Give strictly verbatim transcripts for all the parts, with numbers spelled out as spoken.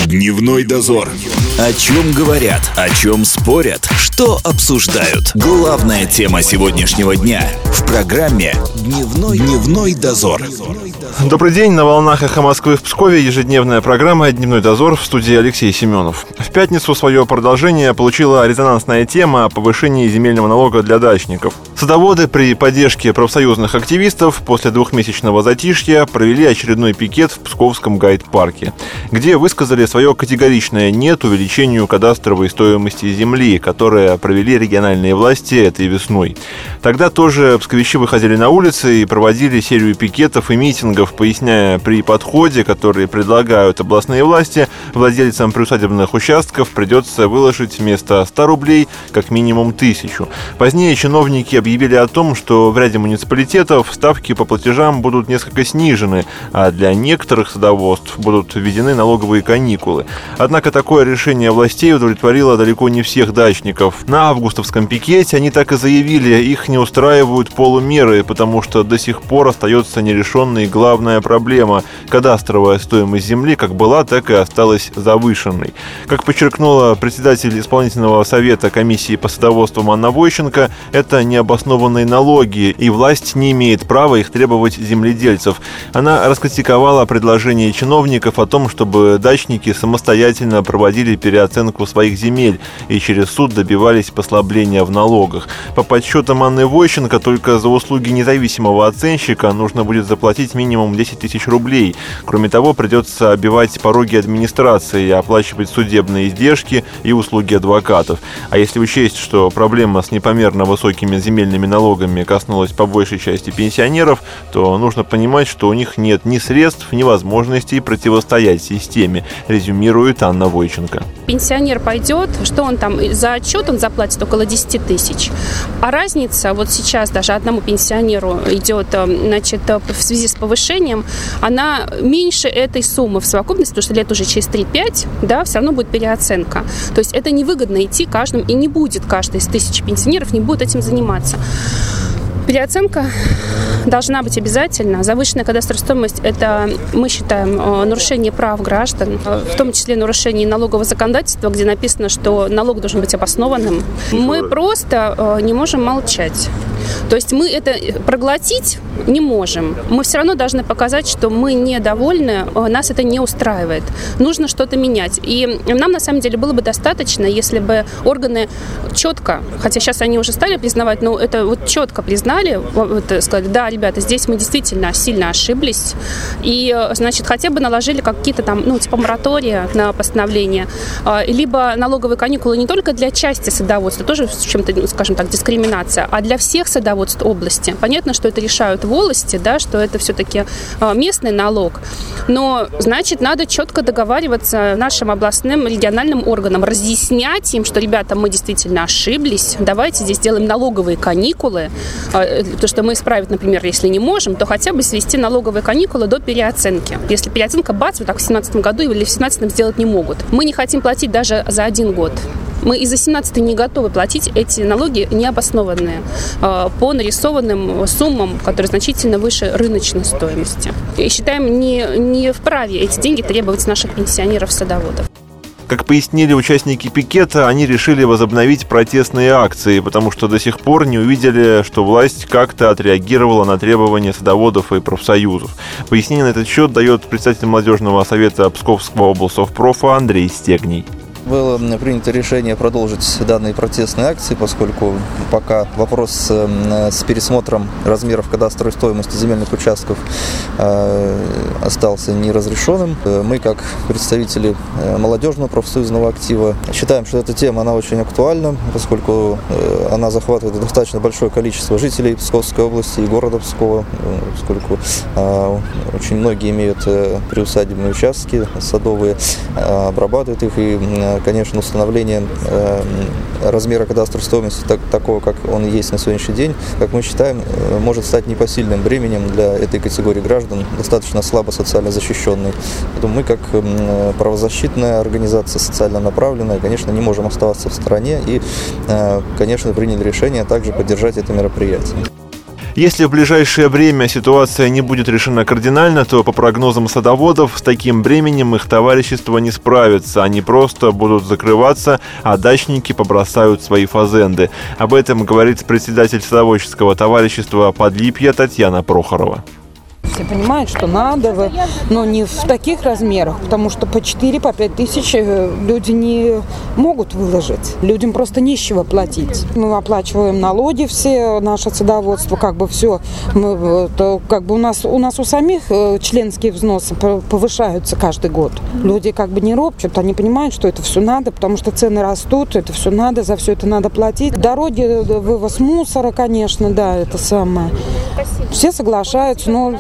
Дневной дозор. О чем говорят, о чем спорят, что обсуждают. Главная тема сегодняшнего дня в программе «Дневной, Дневной дозор». Добрый день, на волнах «Эхо Москвы» в Пскове ежедневная программа «Дневной дозор», в студии Алексей Семенов. В пятницу свое продолжение получила резонансная тема о повышении земельного налога для дачников. Садоводы при поддержке профсоюзных активистов после двухмесячного затишья провели очередной пикет в Псковском гайд-парке, где высказали свое категоричное «нет» увеличению кадастровой стоимости земли, которое провели региональные власти этой весной. Тогда тоже псковичи выходили на улицы и проводили серию пикетов и митингов, поясняя, при подходе, который предлагают областные власти, владельцам приусадебных участков придется выложить вместо ста рублей как минимум тысячу. Позднее чиновники объявили о том, что в ряде муниципалитетов ставки по платежам будут несколько снижены, а для некоторых садоводств будут введены налоговые каникулы. Однако такое решение властей удовлетворило далеко не всех дачников. На августовском пикете они так и заявили, их не устраивают полумеры, потому что до сих пор остается нерешенной главная проблема – кадастровая стоимость земли как была, так и осталась завышенной. Как подчеркнула председатель исполнительного совета комиссии по садоводству Анна Войченко, это необоснованные налоги, и власть не имеет права их требовать земледельцев. Она раскритиковала предложение чиновников о том, чтобы дачники самостоятельно проводили переоценку своих земель и через суд добивались послабления в налогах. По подсчетам Анны Войченко, только за услуги независимого оценщика нужно будет заплатить минимум десять тысяч рублей. Кроме того, придется оббивать пороги администрации и оплачивать судебные издержки и услуги адвокатов. А если учесть, что проблема с непомерно высокими земельными налогами коснулась по большей части пенсионеров, то нужно понимать, что у них нет ни средств, ни возможностей противостоять системе, резюмирует Анна Войченко. Пенсионер пойдет, что он там за отчет он заплатит около десять тысяч. А разница вот сейчас даже одному пенсионеру идет, значит, в связи с повышением, она меньше этой суммы в совокупности, потому что лет уже через три-пять, да, все равно будет переоценка. То есть это невыгодно идти каждым, и не будет каждый из тысячи пенсионеров не будет этим заниматься. Переоценка должна быть обязательно. Завышенная кадастровая стоимость – это, мы считаем, нарушение прав граждан, в том числе нарушение налогового законодательства, где написано, что налог должен быть обоснованным. Мы просто не можем молчать. То есть мы это проглотить не можем. Мы все равно должны показать, что мы недовольны, нас это не устраивает. Нужно что-то менять. И нам, на самом деле, было бы достаточно, если бы органы четко, хотя сейчас они уже стали признавать, но это вот четко признали, вот, сказали, да, ребята, здесь мы действительно сильно ошиблись, и, значит, хотя бы наложили какие-то там, ну, типа моратория на постановление, либо налоговые каникулы не только для части садоводства, тоже в чем-то, скажем так, дискриминация, а для всех садоводств области. Понятно, что это решают волости, да, что это все-таки местный налог, но, значит, надо четко договариваться нашим областным, региональным органам, разъяснять им, что, ребята, мы действительно ошиблись, давайте здесь сделаем налоговые каникулы, то, что мы исправить, например, если не можем, то хотя бы свести налоговые каникулы до переоценки. Если переоценка, бац, вот так в две тысячи семнадцатом году или в две тысячи семнадцатом сделать не могут. Мы не хотим платить даже за один год. Мы из-за семнадцатого не готовы платить эти налоги необоснованные по нарисованным суммам, которые значительно выше рыночной стоимости. И считаем, не, не вправе эти деньги требовать с наших пенсионеров-садоводов. Как пояснили участники пикета, они решили возобновить протестные акции, потому что до сих пор не увидели, что власть как-то отреагировала на требования садоводов и профсоюзов. Пояснение на этот счет дает председатель молодежного совета Псковского облсовпрофа Андрей Стегний. Было принято решение продолжить данные протестные акции, поскольку пока вопрос с пересмотром размеров кадастровой стоимости земельных участков остался неразрешенным. Мы, как представители молодежного профсоюзного актива, считаем, что эта тема она очень актуальна, поскольку она захватывает достаточно большое количество жителей Псковской области и города Пскова, поскольку очень многие имеют приусадебные участки садовые, обрабатывают их, и конечно, установление э, размера кадастровой стоимости так, такого, как он есть на сегодняшний день, как мы считаем, э, может стать непосильным бременем для этой категории граждан, достаточно слабо социально защищенной. Поэтому мы, как э, правозащитная организация, социально направленная, конечно, не можем оставаться в стороне и, э, конечно, приняли решение также поддержать это мероприятие. Если в ближайшее время ситуация не будет решена кардинально, то, по прогнозам садоводов, с таким бременем их товарищество не справится. Они просто будут закрываться, а дачники побросают свои фазенды. Об этом говорит председатель садоводческого товарищества «Подлипье» Татьяна Прохорова. Все понимают, что надо, но не в таких размерах, потому что по четыре, по пять тысяч люди не могут выложить. Людям просто нечего платить. Мы оплачиваем налоги все, наше садоводство, как бы все. Мы, это, как бы у нас, у нас у самих членские взносы повышаются каждый год. Люди как бы не ропчут, они понимают, что это все надо, потому что цены растут, это все надо, за все это надо платить. Дороги, вывоз мусора, конечно, да, это самое. Все соглашаются, но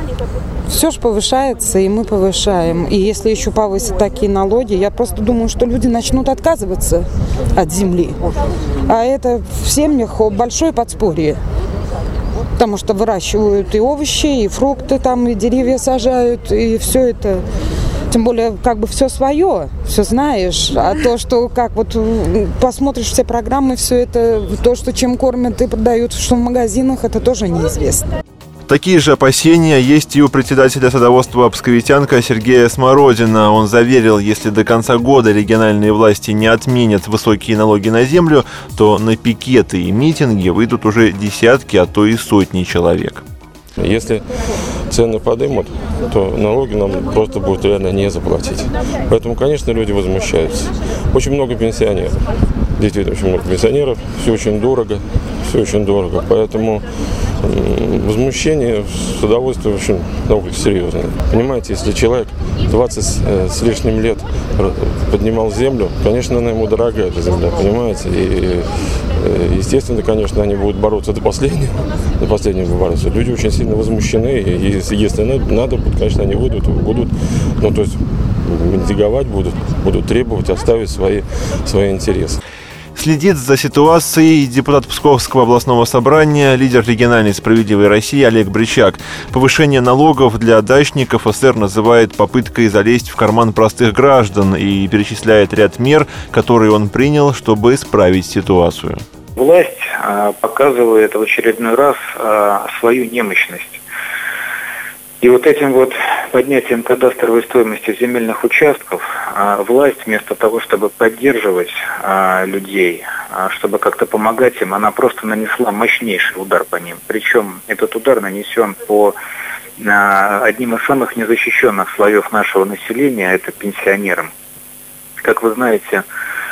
все же повышается, и мы повышаем. И если еще повысят такие налоги, я просто думаю, что люди начнут отказываться от земли. А это в семьях большое подспорье. Потому что выращивают и овощи, и фрукты, там, и деревья сажают, и все это. Тем более, как бы все свое, все знаешь. А то, что как вот посмотришь все программы, все это, то, что чем кормят и продают, что в магазинах, это тоже неизвестно. Такие же опасения есть и у председателя садоводства «Псковитянка» Сергея Смородина. Он заверил, если до конца года региональные власти не отменят высокие налоги на землю, то на пикеты и митинги выйдут уже десятки, а то и сотни человек. Если цены подымут, то налоги нам просто будет реально не заплатить. Поэтому, конечно, люди возмущаются. Очень много пенсионеров. Действительно, очень много пенсионеров. Все очень дорого. Все очень дорого. Поэтому возмущение в садоводстве очень довольно серьезное. Понимаете, если человек двадцать с лишним лет поднимал землю, конечно, она ему дорогая, эта земля, понимаете? И, естественно, конечно, они будут бороться до последнего. До последнего бороться. Люди очень сильно возмущены. И если, если надо, конечно, они выйдут, будут, ну, то есть, митинговать будут, будут требовать оставить свои, свои интересы. Следит за ситуацией депутат Псковского областного собрания, лидер региональной «Справедливой России» Олег Бричак. Повышение налогов для дачников эсэр называет попыткой залезть в карман простых граждан и перечисляет ряд мер, которые он принял, чтобы исправить ситуацию. Власть показывает в очередной раз свою немощность. И вот этим вот поднятием кадастровой стоимости земельных участков власть вместо того, чтобы поддерживать людей, чтобы как-то помогать им, она просто нанесла мощнейший удар по ним. Причем этот удар нанесен по одним из самых незащищенных слоев нашего населения, это пенсионерам. Как вы знаете,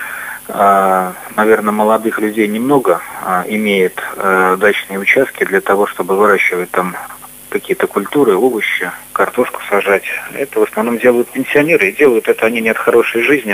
наверное, молодых людей немного имеет дачные участки для того, чтобы выращивать там какие-то культуры, овощи, картошку сажать. Это в основном делают пенсионеры, и делают это они не от хорошей жизни.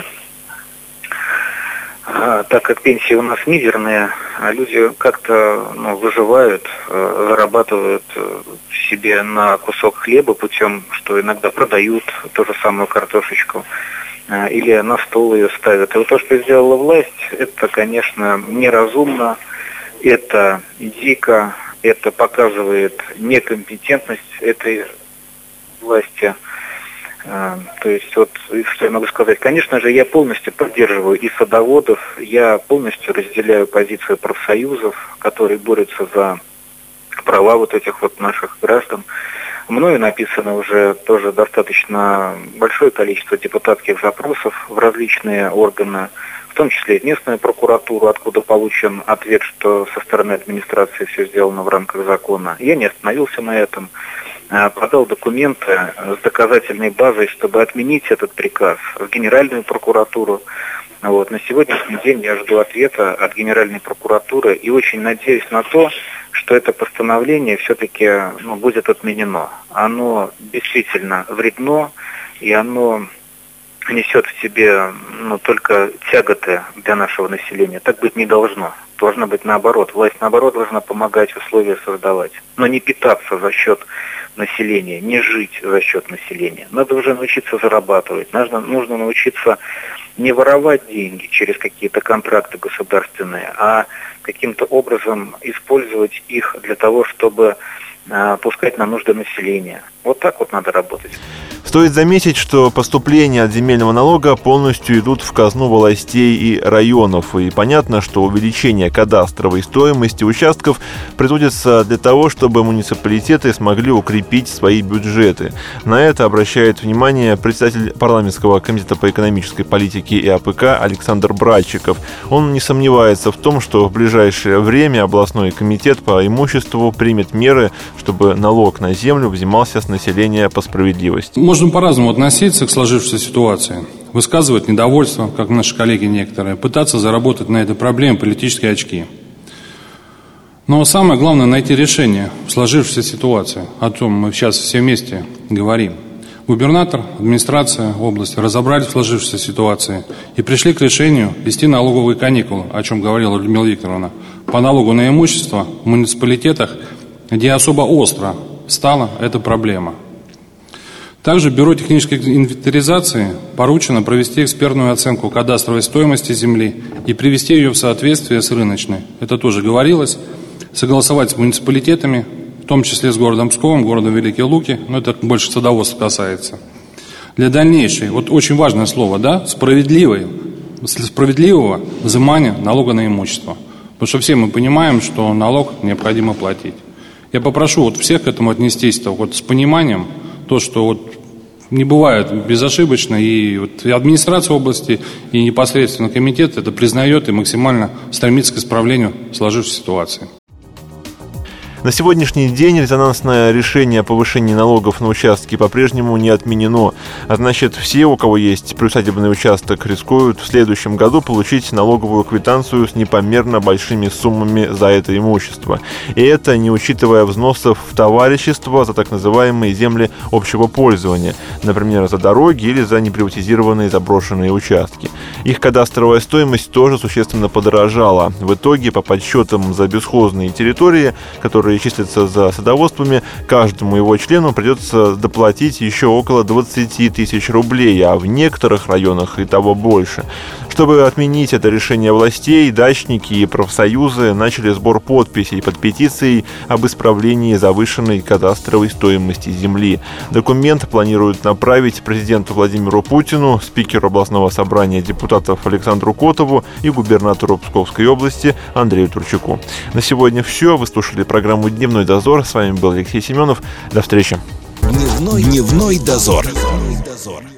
А, так как пенсии у нас мизерные, а люди как-то ну, выживают, зарабатывают себе на кусок хлеба путем, что иногда продают ту же самую картошечку, или на стол ее ставят. И вот то, что сделала власть, это, конечно, неразумно, это дико. Это показывает некомпетентность этой власти. То есть, вот, что я могу сказать, конечно же, я полностью поддерживаю и садоводов, я полностью разделяю позицию профсоюзов, которые борются за права вот этих вот наших граждан. Мною написано уже тоже достаточно большое количество депутатских запросов в различные органы, в том числе и в местную прокуратуру, откуда получен ответ, что со стороны администрации все сделано в рамках закона. Я не остановился на этом, подал документы с доказательной базой, чтобы отменить этот приказ в Генеральную прокуратуру. Вот. На сегодняшний день я жду ответа от Генеральной прокуратуры и очень надеюсь на то, что это постановление все-таки ну, будет отменено. Оно действительно вредно, и оно несет в себе ну, только тяготы для нашего населения. Так быть не должно. Должно быть наоборот. Власть, наоборот, должна помогать условия создавать. Но не питаться за счет населения, не жить за счет населения. Надо уже научиться зарабатывать. Нужно, нужно научиться не воровать деньги через какие-то контракты государственные, а каким-то образом использовать их для того, чтобы э, пускать на нужды населения. Вот так вот надо работать. Стоит заметить, что поступления от земельного налога полностью идут в казну властей и районов. И понятно, что увеличение кадастровой стоимости участков производится для того, чтобы муниципалитеты смогли укрепить свои бюджеты. На это обращает внимание председатель парламентского комитета по экономической политике и А П К Александр Братчиков. Он не сомневается в том, что в ближайшее время областной комитет по имуществу примет меры, чтобы налог на землю взимался с населения по справедливости. Можно по-разному относиться к сложившейся ситуации. Высказывать недовольство, как наши коллеги некоторые, пытаться заработать на этой проблеме политические очки. Но самое главное — найти решение в сложившейся ситуации. О том мы сейчас все вместе говорим. Губернатор, администрация области разобрались в сложившейся ситуации и пришли к решению ввести налоговые каникулы, о чем говорила Людмила Викторовна, по налогу на имущество в муниципалитетах, где особо остро стала эта проблема. Также Бюро технической инвентаризации поручено провести экспертную оценку кадастровой стоимости земли и привести ее в соответствие с рыночной. Это тоже говорилось. Согласовать с муниципалитетами, в том числе с городом Псковом, городом Великие Луки, но это больше садоводства касается. Для дальнейшей, вот очень важное слово, да, справедливой, справедливого взимания налога на имущество. Потому что все мы понимаем, что налог необходимо платить. Я попрошу вот всех к этому отнестись-то вот с пониманием, то, что вот не бывает безошибочно, и вот и администрация области, и непосредственно комитет это признает и максимально стремится к исправлению сложившейся ситуации. На сегодняшний день резонансное решение о повышении налогов на участки по-прежнему не отменено. А значит, все, у кого есть приусадебный участок, рискуют в следующем году получить налоговую квитанцию с непомерно большими суммами за это имущество. И это не учитывая взносов в товарищество за так называемые земли общего пользования, например, за дороги или за неприватизированные заброшенные участки. Их кадастровая стоимость тоже существенно подорожала. В итоге, по подсчетам за бесхозные территории, которые числятся за садоводствами, каждому его члену придется доплатить еще около двадцать тысяч рублей, а в некоторых районах и того больше. Чтобы отменить это решение властей, дачники и профсоюзы начали сбор подписей под петицией об исправлении завышенной кадастровой стоимости земли. Документ планируют направить президенту Владимиру Путину, спикеру областного собрания депутатов Александру Котову и губернатору Псковской области Андрею Турчаку. На сегодня все. Вы слушали программу «Дневной дозор». С вами был Алексей Семенов. До встречи. Дневной, Дневной дозор. Дневной дозор.